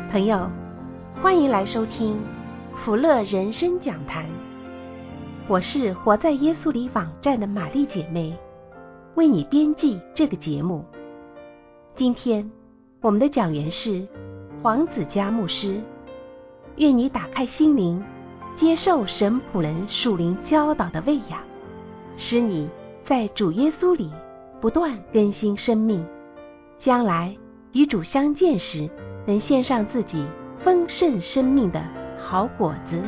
朋友，欢迎来收听福乐人生讲坛。我是活在耶稣里网站的玛丽姐妹，为你编辑这个节目。今天我们的讲员是黄子佳牧师。愿你打开心灵，接受神仆人属灵教导的喂养，使你在主耶稣里不断更新生命，将来与主相见时，能献上自己丰盛生命的好果子。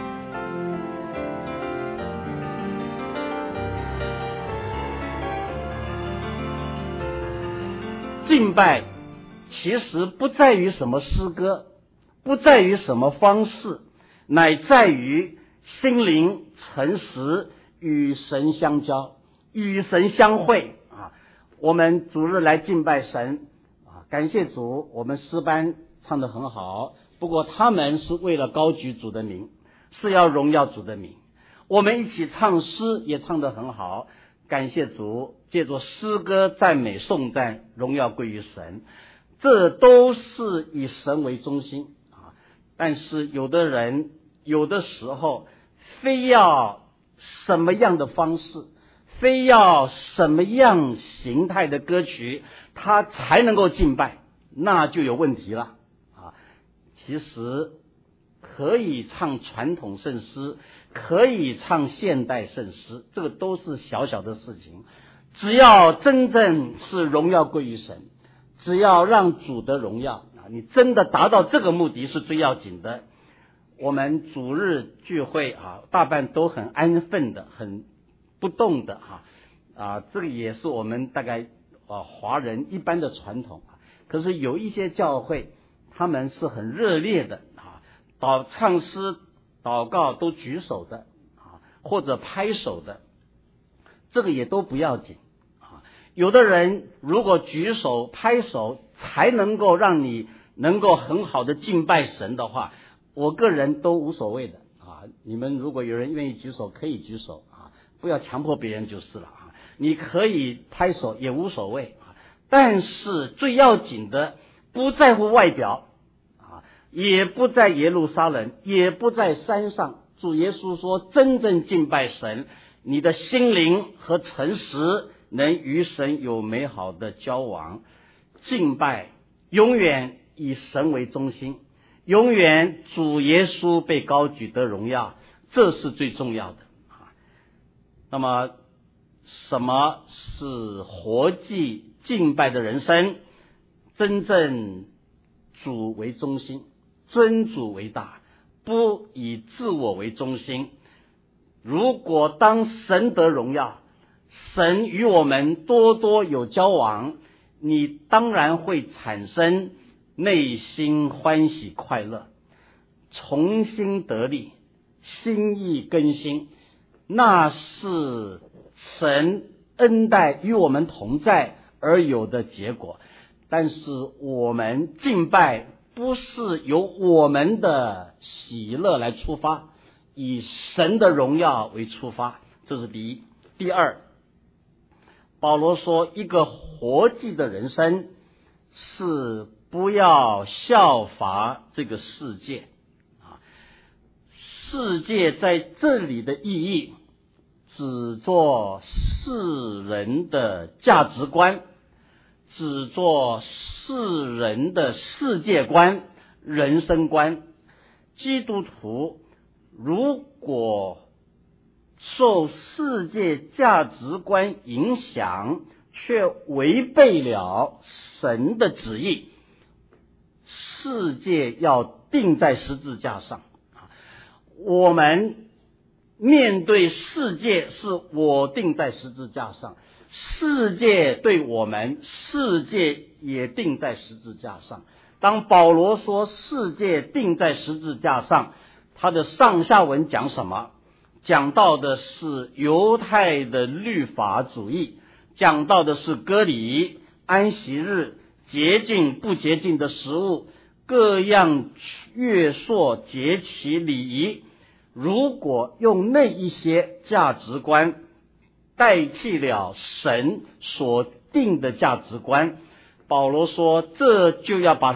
敬拜其实不在于什么诗歌，不在于什么方式，乃在于心灵诚实与神相交，与神相会啊！我们主日来敬拜神啊，感谢主，我们诗班唱得很好，不过他们是为了高举主的名，是要荣耀主的名。我们一起唱诗也唱得很好，感谢主，借着诗歌赞美颂赞，荣耀归于神，这都是以神为中心啊。但是有的人有的时候非要什么样的方式，非要什么样形态的歌曲他才能够敬拜，那就有问题了啊。其实可以唱传统圣诗，可以唱现代圣诗，这个都是小小的事情，只要真正是荣耀归于神，只要让主的荣耀啊，你真的达到这个目的是最要紧的。我们主日聚会啊，大半都很安分的，很不动的这个也是我们大概华人一般的传统啊。可是有一些教会他们是很热烈的唱诗祷告都举手的或者拍手的，这个也都不要紧啊。有的人如果举手拍手才能够让你能够很好的敬拜神的话，我个人都无所谓的啊。你们如果有人愿意举手可以举手啊，不要强迫别人就是了啊。你可以拍手也无所谓啊，但是最要紧的不在乎外表啊，也不在耶路撒冷，也不在山上。主耶稣说，真正敬拜神，你的心灵和诚实能与神有美好的交往。敬拜永远以神为中心，永远主耶稣被高举的荣耀，这是最重要的啊。那么什么是活祭敬拜的人生？真正主为中心，尊主为大，不以自我为中心。如果当神得荣耀，神与我们多多有交往，你当然会产生内心欢喜快乐，重新得力，心意更新，那是神恩待与我们同在而有的结果。但是我们敬拜不是由我们的喜乐来出发，以神的荣耀为出发，这是第一。第二，保罗说，一个活祭的人生是不要效法这个世界啊。世界在这里的意义只做世人的价值观，只做世人的世界观、人生观。基督徒如果受世界价值观影响，却违背了神的旨意，世界要钉在十字架上。我们面对世界是我钉在十字架上，世界对我们，世界也钉在十字架上。当保罗说世界钉在十字架上，他的上下文讲什么？讲到的是犹太的律法主义，讲到的是割礼、安息日、洁净不洁净的食物，各样月朔节期礼仪。如果用那一些价值观代替了神所定的价值观，保罗说这就要把它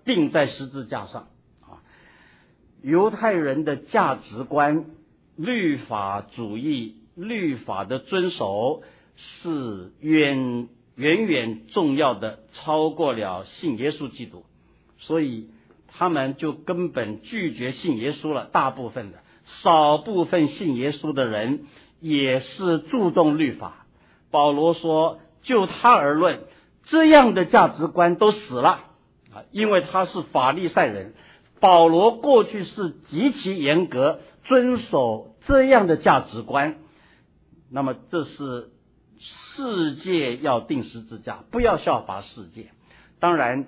钉在十字架上啊。犹太人的价值观，律法主义，律法的遵守是远远重要的，超过了信耶稣基督，所以他们就根本拒绝信耶稣了。大部分的，少部分信耶稣的人也是注重律法。保罗说，就他而论，这样的价值观都死了啊，因为他是法利赛人。保罗过去是极其严格遵守这样的价值观，那么这是世界要定十字架，不要效法世界。当然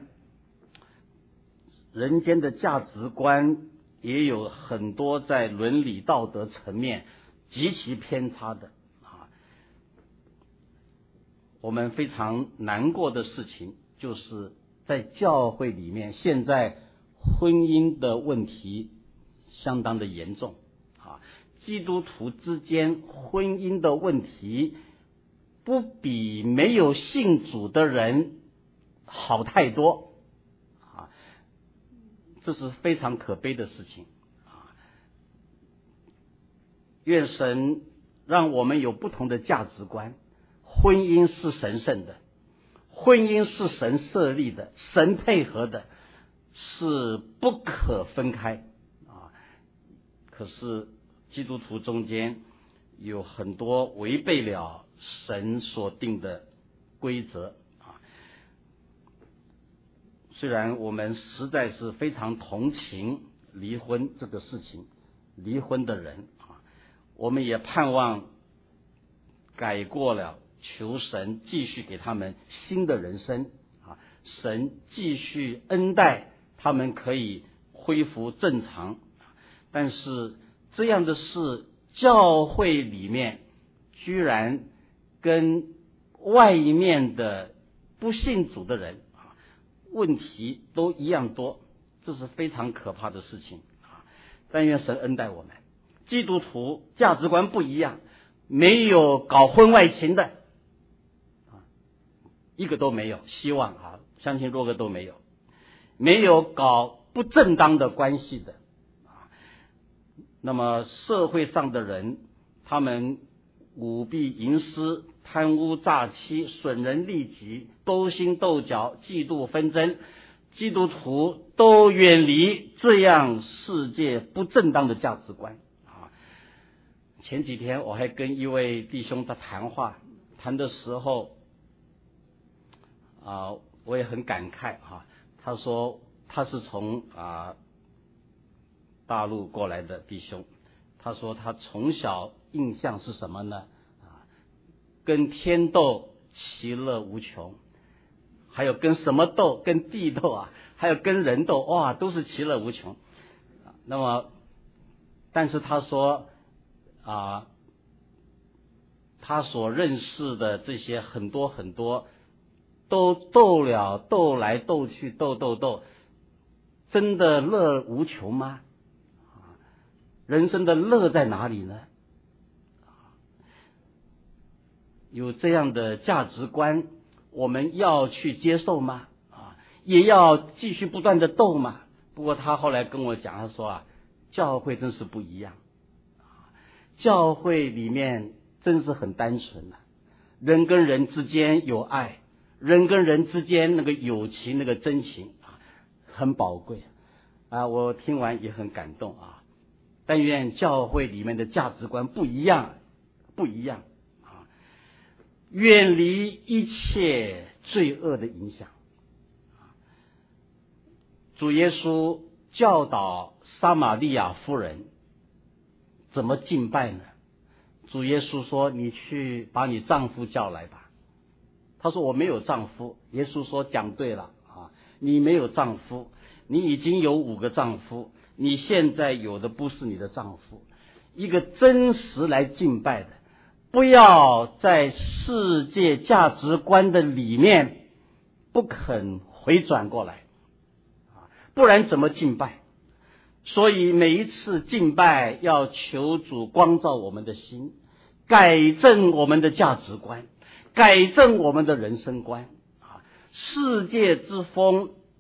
人间的价值观也有很多在伦理道德层面极其偏差的啊。我们非常难过的事情就是在教会里面，现在婚姻的问题相当的严重啊。基督徒之间婚姻的问题不比没有信主的人好太多啊，这是非常可悲的事情啊。愿神让我们有不同的价值观。婚姻是神圣的，婚姻是神设立的，神配合的，是不可分开啊。可是基督徒中间有很多违背了神所定的规则啊。虽然我们实在是非常同情离婚这个事情，离婚的人啊，我们也盼望改过了，求神继续给他们新的人生啊，神继续恩待他们，可以恢复正常。但是这样的事，教会里面居然跟外面的不信主的人啊，问题都一样多，这是非常可怕的事情啊！但愿神恩待我们，基督徒价值观不一样，没有搞婚外情的啊，一个都没有，希望啊，相信若个都没有，没有搞不正当的关系的。那么社会上的人，他们舞弊淫私、贪污诈欺、损人利己、勾心斗角、嫉妒纷争，基督徒都远离这样世界不正当的价值观啊。前几天我还跟一位弟兄在谈的时候啊，我也很感慨啊。他说他是从大陆过来的弟兄，他说他从小印象是什么呢？跟天斗其乐无穷，还有跟什么斗？跟地斗啊，还有跟人斗，哇，都是其乐无穷。那么，但是他说他所认识的这些很多都斗来斗去，斗，真的乐无穷吗？人生的乐在哪里呢？有这样的价值观，我们要去接受吗？也要继续不断的斗吗？不过他后来跟我讲，他说教会真是不一样，教会里面真是很单纯的，人跟人之间有爱，人跟人之间那个友情，那个真情很宝贵我听完也很感动但愿教会里面的价值观不一样远离一切罪恶的影响。主耶稣教导撒玛利亚妇人怎么敬拜呢？主耶稣说，你去把你丈夫叫来吧。他说我没有丈夫。耶稣说讲对了你没有丈夫，你已经有5个丈夫，你现在有的不是你的丈夫。一个真实来敬拜的，不要在世界价值观的里面不肯回转过来不然怎么敬拜？所以每一次敬拜要求主光照我们的心，改正我们的价值观，改正我们的人生观世界之风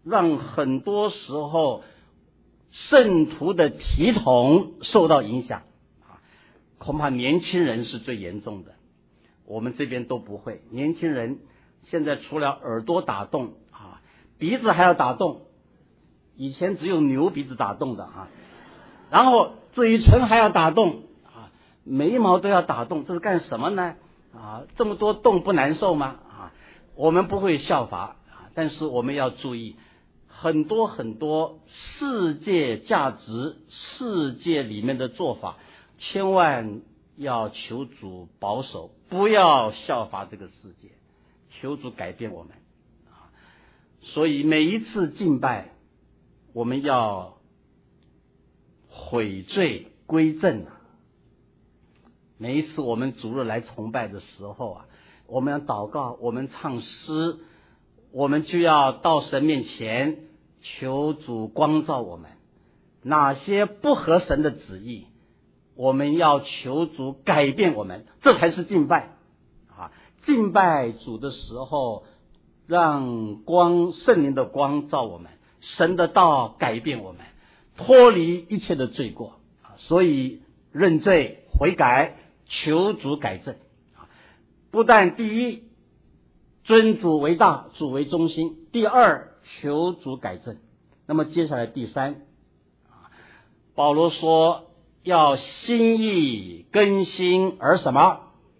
让很多时候圣徒的体统受到影响，恐怕年轻人是最严重的。我们这边都不会，年轻人现在除了耳朵打洞鼻子还要打洞，以前只有牛鼻子打洞的然后嘴唇还要打洞眉毛都要打洞，这是干什么呢这么多洞不难受吗我们不会效法但是我们要注意很多很多世界价值世界里面的做法，千万要求主保守，不要效法这个世界，求主改变我们所以每一次敬拜我们要悔罪归正每一次我们主日来崇拜的时候我们要祷告，我们唱诗，我们就要到神面前求主光照我们，哪些不合神的旨意，我们要求主改变我们，这才是敬拜敬拜主的时候，让圣灵的光照我们，神的道改变我们，脱离一切的罪过所以认罪悔改，求主改正不但第一尊主为大，主为中心，第二求主改正。那么接下来第三保罗说要心意更新而什么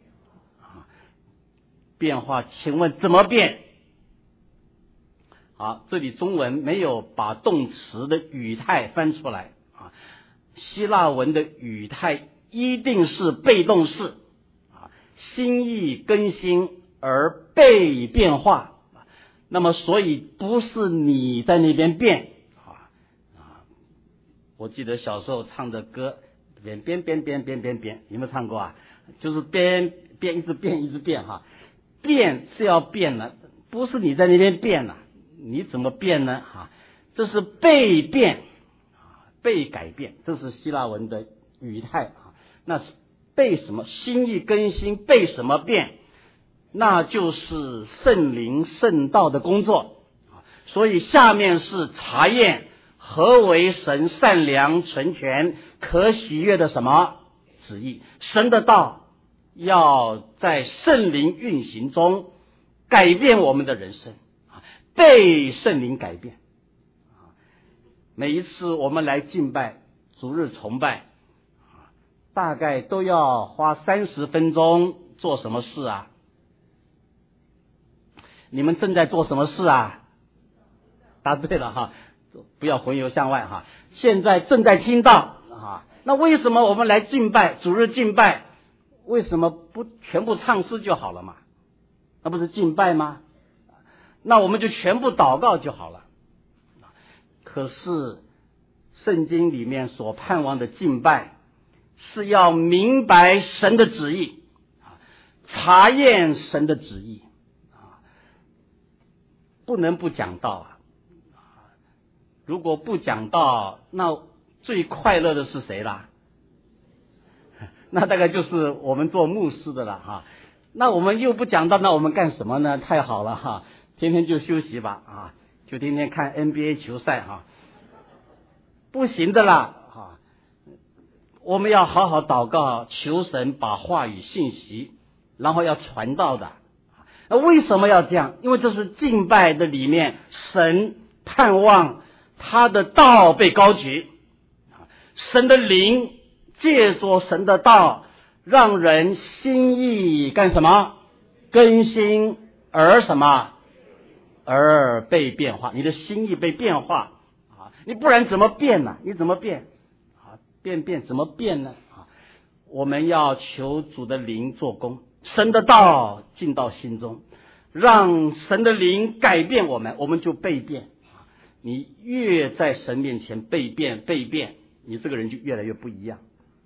变化，请问怎么变这里中文没有把动词的语态翻出来希腊文的语态一定是被动式心意更新而被变化那么所以不是你在那边变我记得小时候唱的歌变，有没有唱过就是变一直变变是要变了，不是你在那边变了，你怎么变呢这是被变被改变，这是希腊文的语态那被什么心意更新，被什么变，那就是圣灵圣道的工作所以下面是查验何为神善良纯全可喜悦的什么旨意，神的道要在圣灵运行中改变我们的人生，被圣灵改变每一次我们来敬拜主日崇拜大概都要花30分钟做什么事你们正在做什么事答对了不要混游向外现在正在听到那为什么我们来敬拜主日敬拜，为什么不全部唱诗就好了嘛？那不是敬拜吗？那我们就全部祷告就好了。可是圣经里面所盼望的敬拜是要明白神的旨意，查验神的旨意不能不讲道如果不讲道，那最快乐的是谁啦？那大概就是我们做牧师的了那我们又不讲道，那我们干什么呢？太好了天天就休息吧就天天看 NBA 球赛不行的啦我们要好好祷告，求神把话语信息然后要传道的那为什么要这样？因为这是敬拜的里面，神盼望他的道被高举，神的灵借着神的道让人心意干什么？更新而什么？而被变化，你的心意被变化你不然怎么变呢？你怎么变变怎么变呢我们要求主的灵做工，神的道进到心中，让神的灵改变我们，我们就被变你越在神面前被变，你这个人就越来越不一样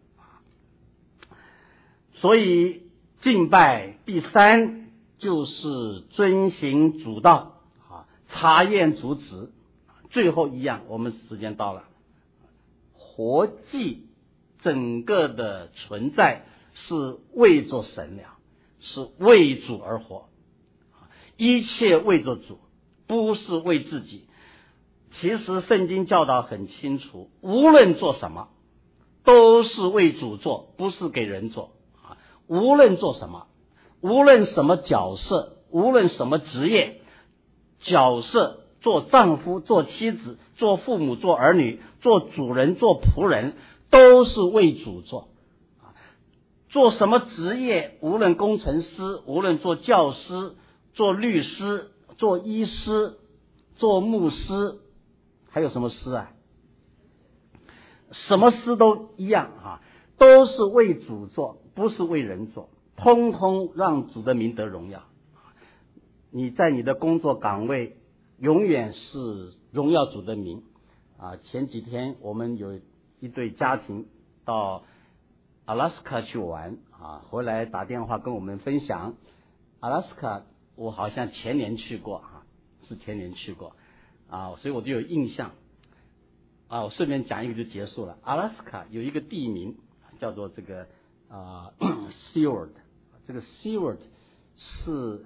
所以敬拜第三就是遵行主道查验主旨。最后一样，我们时间到了，活祭整个的存在是为着神了，是为主而活，一切为着主，不是为自己。 其实圣经教导很清楚，无论做什么都是为主做，不是给人做啊。无论做什么，无论什么角色，无论什么职业角色，做丈夫，做妻子，做父母，做儿女，做主人，做仆人，都是为主做。做什么职业，无论工程师，无论做教师，做律师，做医师，做牧师，还有什么师啊？什么师都一样啊，都是为主做，不是为人做，通通让主的名得荣耀。你在你的工作岗位永远是荣耀主的名啊。前几天我们有一对家庭到阿拉斯加去玩啊，回来打电话跟我们分享，阿拉斯加我好像前年去过啊，是前年去过啊，所以我就有印象啊。我顺便讲一个就结束了。阿拉斯加有一个地名叫做这个Seward， 这个 Seward 是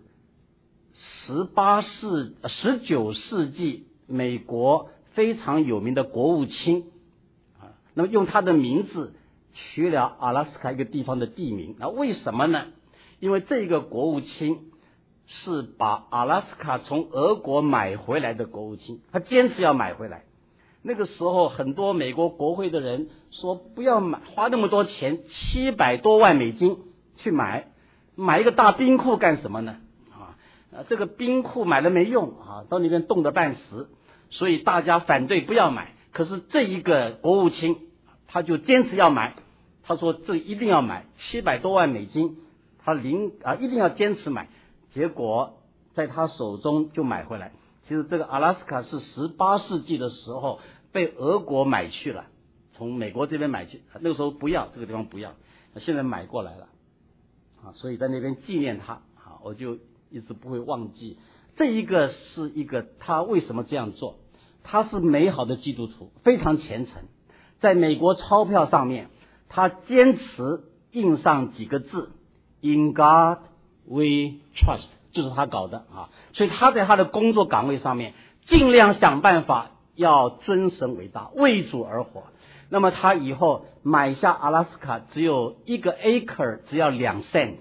19世纪美国非常有名的国务卿啊，那么用他的名字取了阿拉斯加一个地方的地名。那为什么呢？因为这个国务卿是把阿拉斯加从俄国买回来的国务卿，他坚持要买回来。那个时候很多美国国会的人说不要买，花那么多钱，700多万美金去买一个大冰库干什么呢？这个冰库买了没用啊，到那边冻得半死，所以大家反对不要买。可是这一个国务卿他就坚持要买，他说这一定要买，700多万美金，他一定要坚持买。结果在他手中就买回来。其实这个阿拉斯加是18世纪的时候被俄国买去了，从美国这边买去，那个时候不要，这个地方不要，现在买过来了啊，所以在那边纪念他啊，我就一直不会忘记。这一个是一个他为什么这样做，他是美好的基督徒，非常虔诚，在美国钞票上面他坚持印上几个字 In God We Trust， 就是他搞的啊。所以他在他的工作岗位上面尽量想办法要尊神为大，为主而活。那么他以后买下阿拉斯加只有1个 acre 只要2 cent，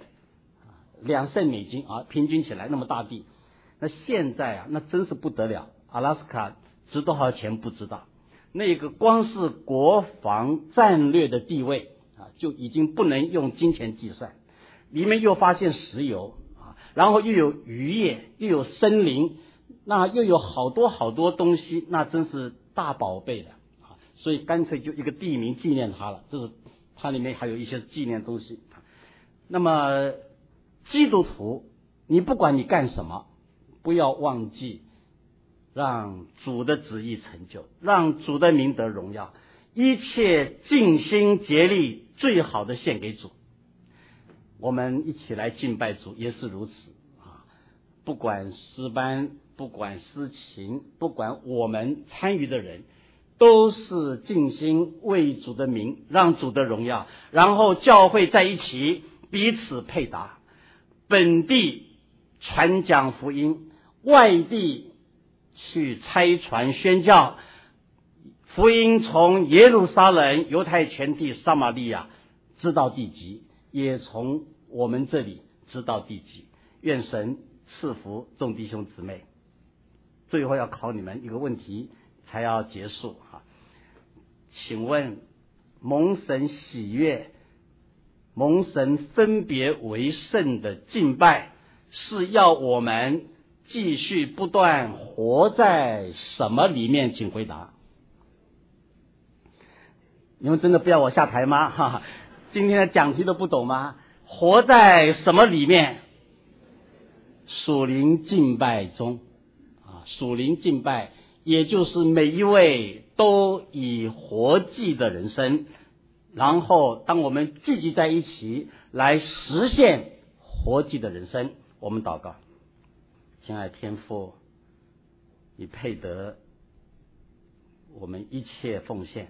2 cent 美金啊，平均起来那么大地。那现在啊，那真是不得了，阿拉斯加值多少钱不知道，那个光是国防战略的地位啊，就已经不能用金钱计算。里面又发现石油啊，然后又有渔业，又有森林，那又有好多好多东西，那真是大宝贝的啊，所以干脆就一个地名纪念它了，就是它里面还有一些纪念东西。那么基督徒，你不管你干什么，不要忘记让主的旨意成就，让主的名得荣耀，一切尽心竭力，最好的献给主。我们一起来敬拜主也是如此啊！不管诗班，不管诗琴，不管我们参与的人，都是尽心为主的名，让主的荣耀，然后教会在一起彼此配搭，本地传讲福音，外地去差传宣教，福音从耶路撒冷、犹太全地、撒玛利亚直到地极，也从我们这里直到地极。愿神赐福众弟兄姊妹。最后要考你们一个问题才要结束啊，请问蒙神喜悦、蒙神分别为圣的敬拜，是要我们继续不断活在什么里面？请回答。你们真的不要我下台吗？哈哈，今天的讲题都不懂吗？活在什么里面？属灵敬拜中啊，属灵敬拜也就是每一位都以活祭的人生，然后当我们聚集在一起来实现活祭的人生。我们祷告。亲爱的天父，你配得我们一切奉献，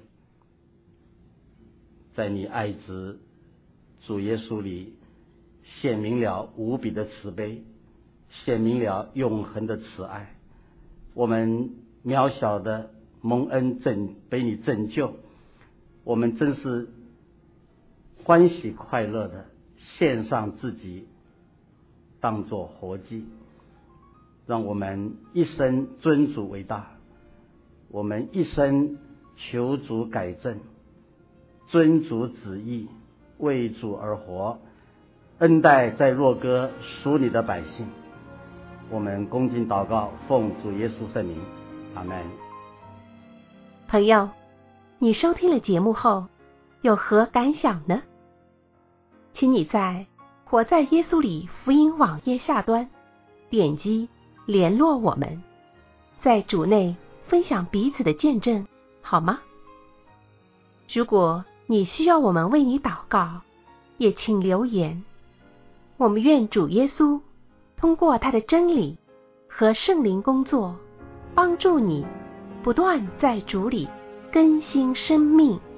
在你爱子主耶稣里显明了无比的慈悲，显明了永恒的慈爱。我们渺小的蒙恩被你拯救，我们真是欢喜快乐的献上自己当作活祭，让我们一生尊主为大，我们一生求主改正，遵主旨意，为主而活，恩待在若歌属你的百姓。我们恭敬祷告，奉主耶稣圣名，阿们。 朋友，你收听了节目后有何感想呢？请你在活在耶稣里福音网页下端点击联络我们，在主内分享彼此的见证，好吗？如果你需要我们为你祷告，也请留言。我们愿主耶稣通过他的真理和圣灵工作，帮助你不断在主里更新生命。